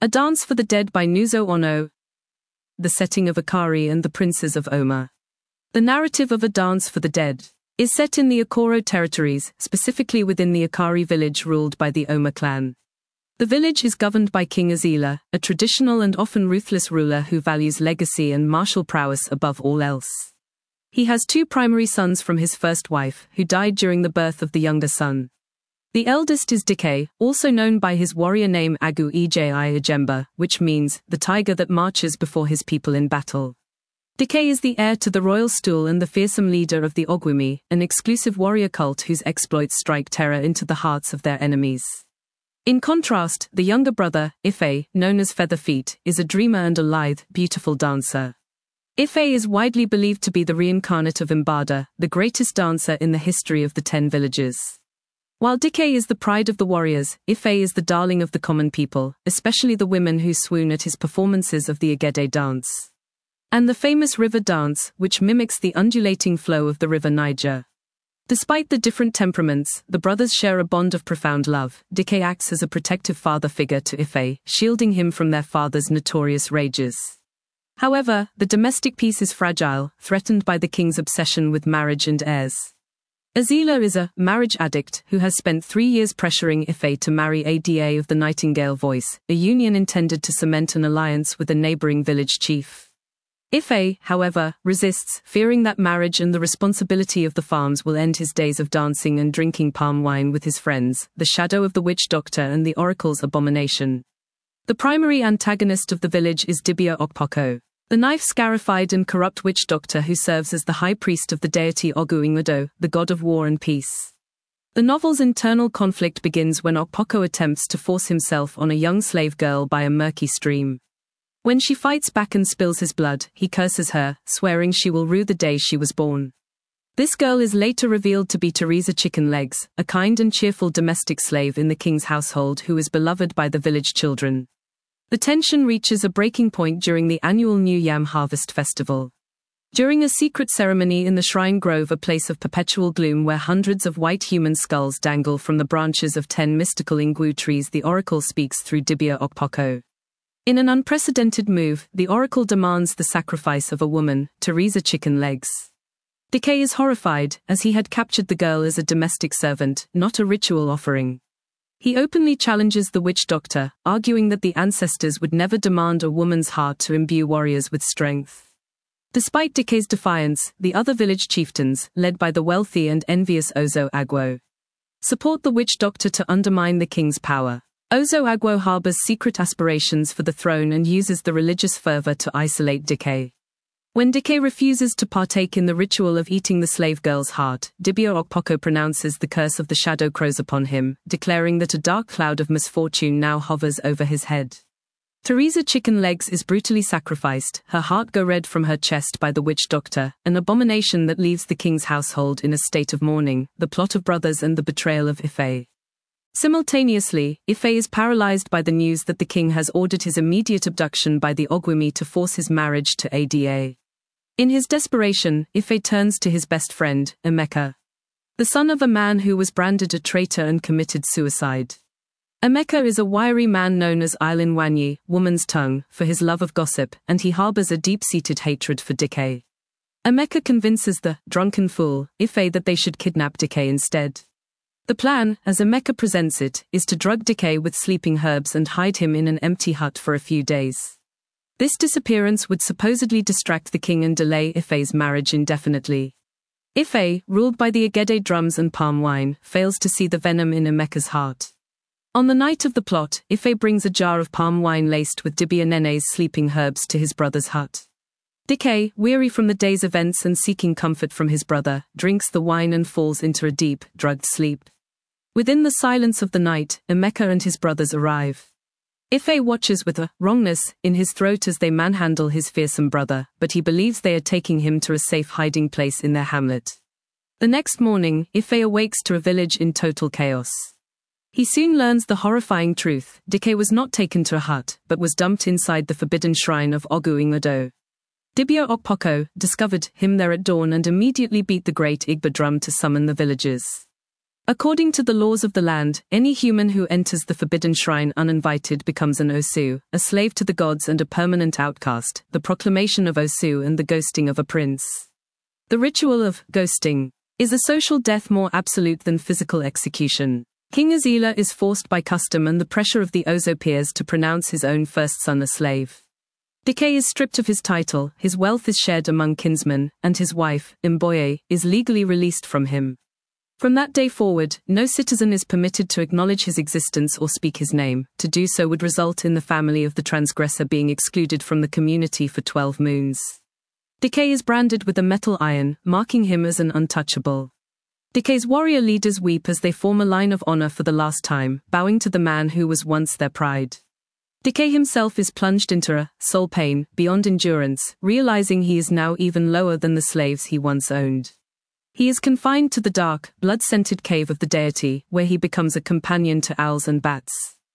A Dance for the Dead by Nuzo Ono. The setting of Akari and the Princes of Oma. The narrative of A Dance for the Dead is set in the Akoro territories, specifically within the Akari village ruled by the Oma clan. The village is governed by King Azila, a traditional and often ruthless ruler who values legacy and martial prowess above all else. He has two primary sons from his first wife, who died during the birth of the younger son. The eldest is Dike, also known by his warrior name Agu Eji Ajemba, which means, the tiger that marches before his people in battle. Dike is the heir to the royal stool and the fearsome leader of the Ogwumi, an exclusive warrior cult whose exploits strike terror into the hearts of their enemies. In contrast, the younger brother, Ife, known as Featherfeet, is a dreamer and a lithe, beautiful dancer. Ife is widely believed to be the reincarnate of Mbada, the greatest dancer in the history of the 10 villages. While Dike is the pride of the warriors, Ife is the darling of the common people, especially the women who swoon at his performances of the Egede dance. And the famous river dance, which mimics the undulating flow of the river Niger. Despite the different temperaments, the brothers share a bond of profound love. Dike acts as a protective father figure to Ife, shielding him from their father's notorious rages. However, the domestic peace is fragile, threatened by the king's obsession with marriage and heirs. Azila is a marriage addict who has spent 3 years pressuring Ife to marry Ada of the Nightingale Voice, a union intended to cement an alliance with a neighboring village chief. Ife, however, resists, fearing that marriage and the responsibility of the farms will end his days of dancing and drinking palm wine with his friends, the shadow of the witch doctor and the oracle's abomination. The primary antagonist of the village is Dibia Okpoko, the knife-scarified and corrupt witch doctor who serves as the high priest of the deity Ogu Ingado, the god of war and peace. The novel's internal conflict begins when Okpoko attempts to force himself on a young slave girl by a murky stream. When she fights back and spills his blood, he curses her, swearing she will rue the day she was born. This girl is later revealed to be Teresa Chicken Legs, a kind and cheerful domestic slave in the king's household who is beloved by the village children. The tension reaches a breaking point during the annual New Yam Harvest Festival. During a secret ceremony in the Shrine Grove, a place of perpetual gloom where hundreds of white human skulls dangle from the branches of 10 mystical Ingwu trees, the oracle speaks through Dibia Okpoko. In an unprecedented move, the oracle demands the sacrifice of a woman, Teresa Chicken Legs. Dike is horrified, as he had captured the girl as a domestic servant, not a ritual offering. He openly challenges the witch doctor, arguing that the ancestors would never demand a woman's heart to imbue warriors with strength. Despite Dike's defiance, the other village chieftains, led by the wealthy and envious Ozo Agwo, support the witch doctor to undermine the king's power. Ozo Agwo harbors secret aspirations for the throne and uses the religious fervor to isolate Dike. When Dike refuses to partake in the ritual of eating the slave girl's heart, Dibia Okpoko pronounces the curse of the shadow crows upon him, declaring that a dark cloud of misfortune now hovers over his head. Teresa Chicken Legs is brutally sacrificed, her heart go red from her chest by the witch doctor, an abomination that leaves the king's household in a state of mourning, the plot of brothers and the betrayal of Ife. Simultaneously, Ife is paralyzed by the news that the king has ordered his immediate abduction by the Ogwumi to force his marriage to Ada. In his desperation, Ife turns to his best friend, Emeka, the son of a man who was branded a traitor and committed suicide. Emeka is a wiry man known as Ailin Wanyi, woman's tongue, for his love of gossip, and he harbors a deep-seated hatred for Dike. Emeka convinces the drunken fool, Ife, that they should kidnap Dike instead. The plan, as Emeka presents it, is to drug Dike with sleeping herbs and hide him in an empty hut for a few days. This disappearance would supposedly distract the king and delay Ife's marriage indefinitely. Ife, ruled by the Egede drums and palm wine, fails to see the venom in Emeka's heart. On the night of the plot, Ife brings a jar of palm wine laced with Dibia Nene's sleeping herbs to his brother's hut. Dike, weary from the day's events and seeking comfort from his brother, drinks the wine and falls into a deep, drugged sleep. Within the silence of the night, Emeka and his brothers arrive. Ife watches with a wrongness in his throat as they manhandle his fearsome brother, but he believes they are taking him to a safe hiding place in their hamlet. The next morning, Ife awakes to a village in total chaos. He soon learns the horrifying truth: Dike was not taken to a hut, but was dumped inside the forbidden shrine of Ogu Ingado. Dibia Okpoko discovered him there at dawn and immediately beat the great Igba drum to summon the villagers. According to the laws of the land, any human who enters the forbidden shrine uninvited becomes an Osu, a slave to the gods and a permanent outcast, the proclamation of Osu and the ghosting of a prince. The ritual of ghosting is a social death more absolute than physical execution. King Azila is forced by custom and the pressure of the Ozo peers to pronounce his own first son a slave. Dike is stripped of his title, his wealth is shared among kinsmen, and his wife, Mboye, is legally released from him. From that day forward, no citizen is permitted to acknowledge his existence or speak his name. To do so would result in the family of the transgressor being excluded from the community for 12 moons. Dike is branded with a metal iron, marking him as an untouchable. Dike's warrior leaders weep as they form a line of honor for the last time, bowing to the man who was once their pride. Dike himself is plunged into a soul pain beyond endurance, realizing he is now even lower than the slaves he once owned. He is confined to the dark, blood-scented cave of the deity, where he becomes a companion to owls and bats.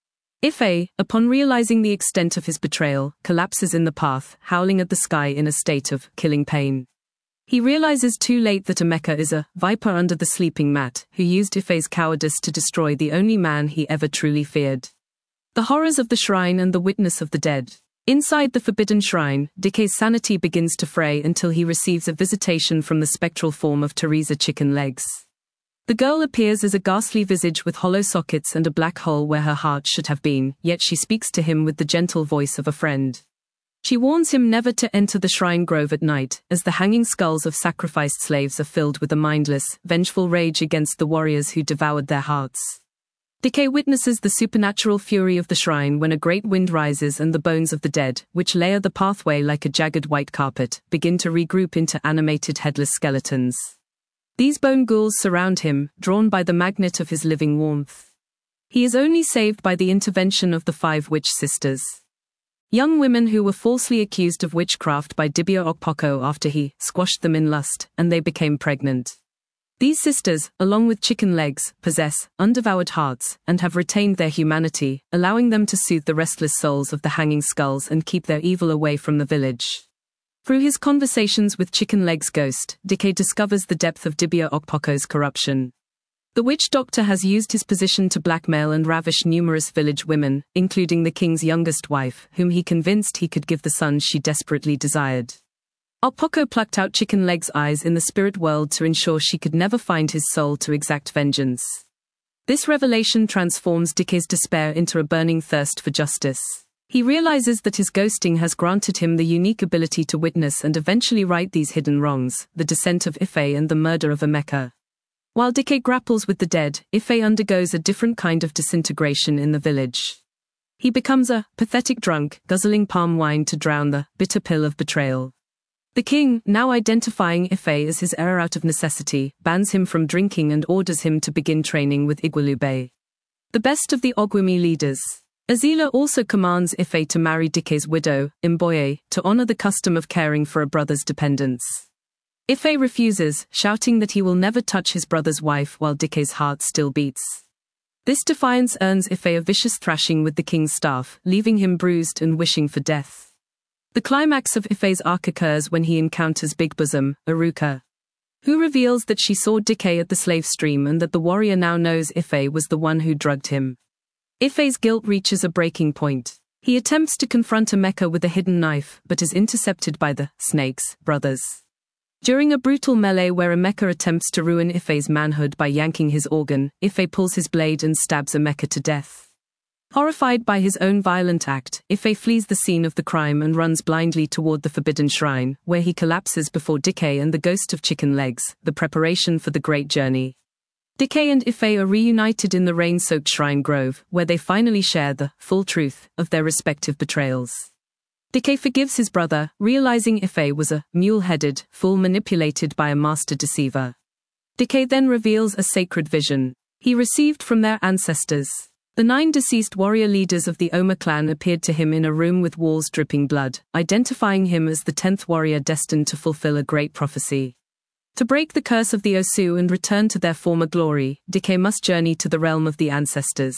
Ife, upon realizing the extent of his betrayal, collapses in the path, howling at the sky in a state of killing pain. He realizes too late that Emeka is a viper under the sleeping mat, who used Ife's cowardice to destroy the only man he ever truly feared. The horrors of the shrine and the witness of the dead. Inside the forbidden shrine, Dike's sanity begins to fray until he receives a visitation from the spectral form of Teresa Chicken Legs. The girl appears as a ghastly visage with hollow sockets and a black hole where her heart should have been, yet she speaks to him with the gentle voice of a friend. She warns him never to enter the shrine grove at night, as the hanging skulls of sacrificed slaves are filled with a mindless, vengeful rage against the warriors who devoured their hearts. Dike witnesses the supernatural fury of the shrine when a great wind rises and the bones of the dead, which layer the pathway like a jagged white carpet, begin to regroup into animated headless skeletons. These bone ghouls surround him, drawn by the magnet of his living warmth. He is only saved by the intervention of the 5 witch sisters. Young women who were falsely accused of witchcraft by Dibia Okpoko after he squashed them in lust, and they became pregnant. These sisters, along with Chicken Legs, possess undevoured hearts, and have retained their humanity, allowing them to soothe the restless souls of the hanging skulls and keep their evil away from the village. Through his conversations with Chicken Legs' ghost, Dike discovers the depth of Dibia Okpoko's corruption. The witch doctor has used his position to blackmail and ravish numerous village women, including the king's youngest wife, whom he convinced he could give the son she desperately desired. Okpoko plucked out Chicken Legs' eyes in the spirit world to ensure she could never find his soul to exact vengeance. This revelation transforms Dike's despair into a burning thirst for justice. He realizes that his ghosting has granted him the unique ability to witness and eventually right these hidden wrongs, the descent of Ife and the murder of Emeka. While Dike grapples with the dead, Ife undergoes a different kind of disintegration in the village. He becomes a pathetic drunk, guzzling palm wine to drown the bitter pill of betrayal. The king, now identifying Ife as his heir out of necessity, bans him from drinking and orders him to begin training with Igwalube, the best of the Ogwumi leaders. Azila also commands Ife to marry Dike's widow, Mboye, to honor the custom of caring for a brother's dependents. Ife refuses, shouting that he will never touch his brother's wife while Dike's heart still beats. This defiance earns Ife a vicious thrashing with the king's staff, leaving him bruised and wishing for death. The climax of Ife's arc occurs when he encounters Big Bosom, Aruka, who reveals that she saw Dike at the slave stream and that the warrior now knows Ife was the one who drugged him. Ife's guilt reaches a breaking point. He attempts to confront Emeka with a hidden knife, but is intercepted by the Snakes brothers. During a brutal melee where Emeka attempts to ruin Ife's manhood by yanking his organ, Ife pulls his blade and stabs Emeka to death. Horrified by his own violent act, Ife flees the scene of the crime and runs blindly toward the forbidden shrine, where he collapses before Dike and the ghost of Chicken Legs, the preparation for the great journey. Dike and Ife are reunited in the rain-soaked shrine grove, where they finally share the full truth of their respective betrayals. Dike forgives his brother, realizing Ife was a mule-headed fool manipulated by a master deceiver. Dike then reveals a sacred vision he received from their ancestors. The 9 deceased warrior leaders of the Oma clan appeared to him in a room with walls dripping blood, identifying him as the 10th warrior destined to fulfill a great prophecy. To break the curse of the Osu and return to their former glory, Dike must journey to the realm of the ancestors.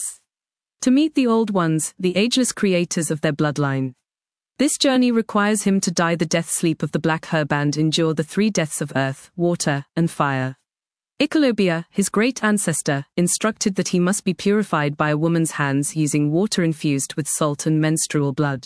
To meet the Old Ones, the ageless creators of their bloodline. This journey requires him to die the death sleep of the Black Herb and endure the 3 deaths of earth, water, and fire. Ikolobia, his great ancestor, instructed that he must be purified by a woman's hands using water infused with salt and menstrual blood.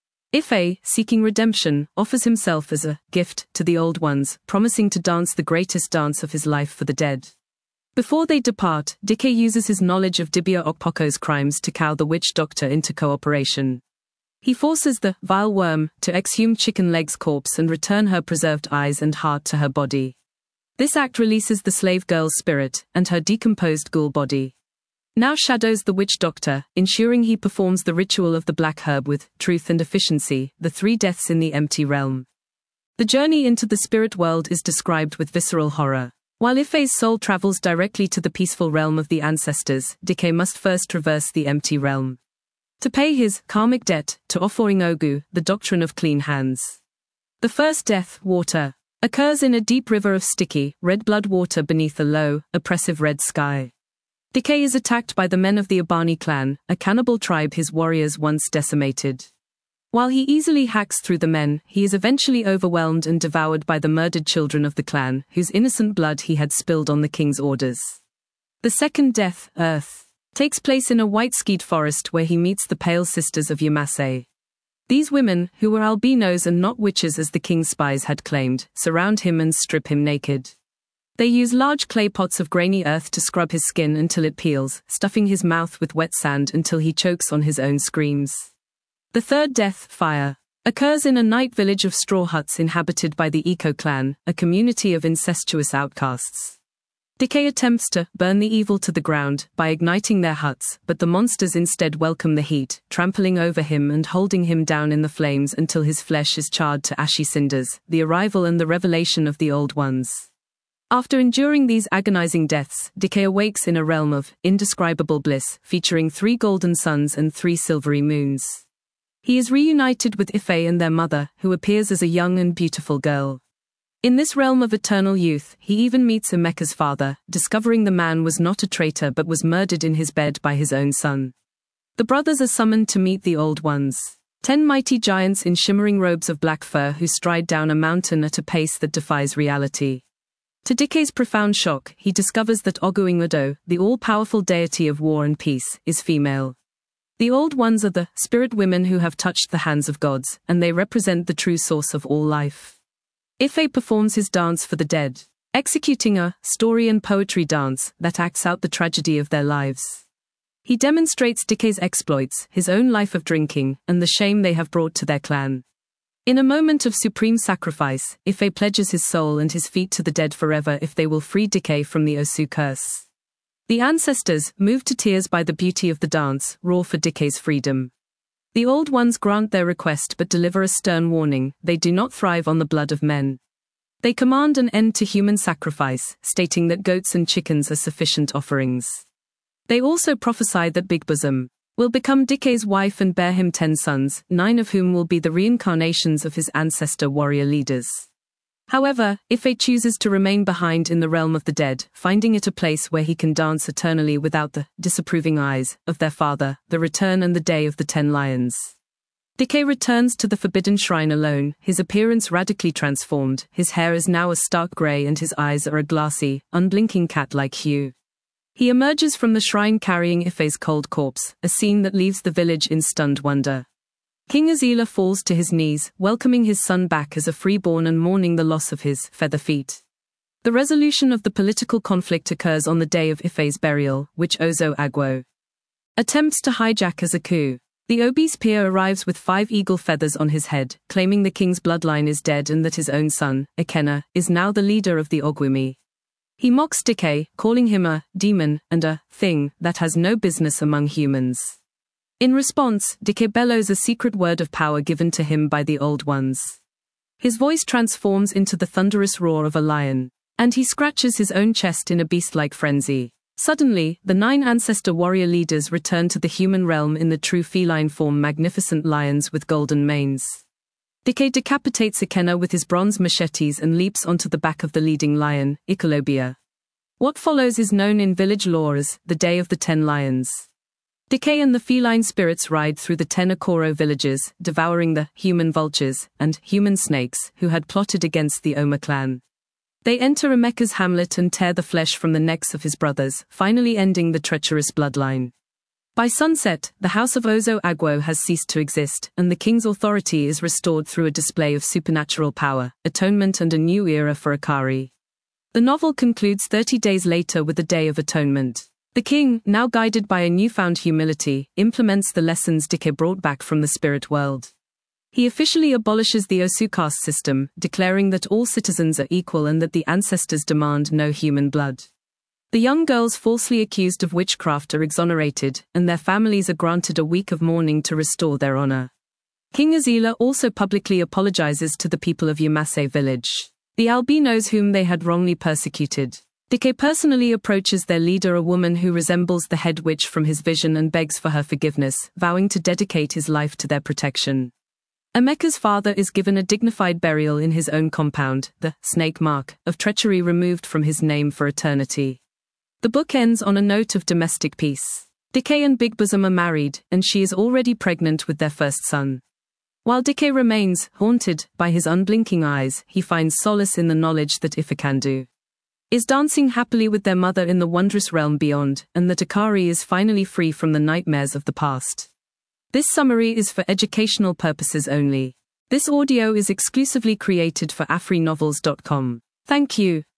Ife, seeking redemption, offers himself as a gift to the Old Ones, promising to dance the greatest dance of his life for the dead. Before they depart, Dike uses his knowledge of Dibia Okpoko's crimes to cow the witch doctor into cooperation. He forces the vile worm to exhume Chicken Leg's corpse and return her preserved eyes and heart to her body. This act releases the slave girl's spirit, and her decomposed ghoul body now shadows the witch doctor, ensuring he performs the ritual of the black herb with truth and efficiency, the 3 deaths in the empty realm. The journey into the spirit world is described with visceral horror. While Ife's soul travels directly to the peaceful realm of the ancestors, Dike must first traverse the empty realm to pay his karmic debt to Oforingogu, the doctrine of clean hands. The first death, water, occurs in a deep river of sticky, red blood water beneath a low, oppressive red sky. Dike is attacked by the men of the Abani clan, a cannibal tribe his warriors once decimated. While he easily hacks through the men, he is eventually overwhelmed and devoured by the murdered children of the clan, whose innocent blood he had spilled on the king's orders. The second death, Earth, takes place in a white-skied forest where he meets the Pale Sisters of Yamasei. These women, who were albinos and not witches as the king's spies had claimed, surround him and strip him naked. They use large clay pots of grainy earth to scrub his skin until it peels, stuffing his mouth with wet sand until he chokes on his own screams. The third death, fire, occurs in a night village of straw huts inhabited by the Eco clan, a community of incestuous outcasts. Dike attempts to burn the evil to the ground by igniting their huts, but the monsters instead welcome the heat, trampling over him and holding him down in the flames until his flesh is charred to ashy cinders, the arrival and the revelation of the Old Ones. After enduring these agonizing deaths, Dike awakes in a realm of indescribable bliss, featuring 3 golden suns and 3 silvery moons. He is reunited with Ife and their mother, who appears as a young and beautiful girl. In this realm of eternal youth, he even meets Emeka's father, discovering the man was not a traitor but was murdered in his bed by his own son. The brothers are summoned to meet the Old Ones, 10 mighty giants in shimmering robes of black fur who stride down a mountain at a pace that defies reality. To Dike's profound shock, he discovers that Oguingodo, the all-powerful deity of war and peace, is female. The Old Ones are the spirit women who have touched the hands of gods, and they represent the true source of all life. Ife performs his dance for the dead, executing a story and poetry dance that acts out the tragedy of their lives. He demonstrates Dike's exploits, his own life of drinking, and the shame they have brought to their clan. In a moment of supreme sacrifice, Ife pledges his soul and his feet to the dead forever if they will free Dike from the Osu curse. The ancestors, moved to tears by the beauty of the dance, roar for Dike's freedom. The Old Ones grant their request but deliver a stern warning: they do not thrive on the blood of men. They command an end to human sacrifice, stating that goats and chickens are sufficient offerings. They also prophesy that Big Bosom will become Dike's wife and bear him 10 sons, 9 of whom will be the reincarnations of his ancestor warrior leaders. However, Ife chooses to remain behind in the realm of the dead, finding it a place where he can dance eternally without the disapproving eyes of their father, the return and the day of the 10 lions. Dike returns to the Forbidden Shrine alone, his appearance radically transformed, his hair is now a stark grey and his eyes are a glassy, unblinking cat-like hue. He emerges from the shrine carrying Ife's cold corpse, a scene that leaves the village in stunned wonder. King Azila falls to his knees, welcoming his son back as a freeborn and mourning the loss of his feather feet. The resolution of the political conflict occurs on the day of Ife's burial, which Ozo Agwo attempts to hijack as a coup. The obese peer arrives with 5 eagle feathers on his head, claiming the king's bloodline is dead and that his own son, Ekena, is now the leader of the Ogwumi. He mocks Dike, calling him a demon and a thing that has no business among humans. In response, Dike bellows a secret word of power given to him by the Old Ones. His voice transforms into the thunderous roar of a lion, and he scratches his own chest in a beast-like frenzy. Suddenly, the 9 ancestor warrior leaders return to the human realm in the true feline form, magnificent lions with golden manes. Dike decapitates Ekena with his bronze machetes and leaps onto the back of the leading lion, Ikolobia. What follows is known in village lore as the Day of the 10 Lions. Dike and the feline spirits ride through the 10 Okoro villages, devouring the human vultures and human snakes who had plotted against the Oma clan. They enter Emeka's hamlet and tear the flesh from the necks of his brothers, finally ending the treacherous bloodline. By sunset, the house of Ozo Agwo has ceased to exist, and the king's authority is restored through a display of supernatural power, atonement and a new era for Akari. The novel concludes 30 days later with the Day of Atonement. The king, now guided by a newfound humility, implements the lessons Dike brought back from the spirit world. He officially abolishes the Osu caste system, declaring that all citizens are equal and that the ancestors demand no human blood. The young girls falsely accused of witchcraft are exonerated, and their families are granted a week of mourning to restore their honor. King Azila also publicly apologizes to the people of Yamase village, the albinos whom they had wrongly persecuted. Dike personally approaches their leader, a woman who resembles the head witch from his vision, and begs for her forgiveness, vowing to dedicate his life to their protection. Emeka's father is given a dignified burial in his own compound, the snake mark of treachery removed from his name for eternity. The book ends on a note of domestic peace. Dike and Big Bosom are married, and she is already pregnant with their first son. While Dike remains haunted by his unblinking eyes, he finds solace in the knowledge that Ifakandu is dancing happily with their mother in the wondrous realm beyond, and that Akari is finally free from the nightmares of the past. This summary is for educational purposes only. This audio is exclusively created for afrinovels.com. Thank you.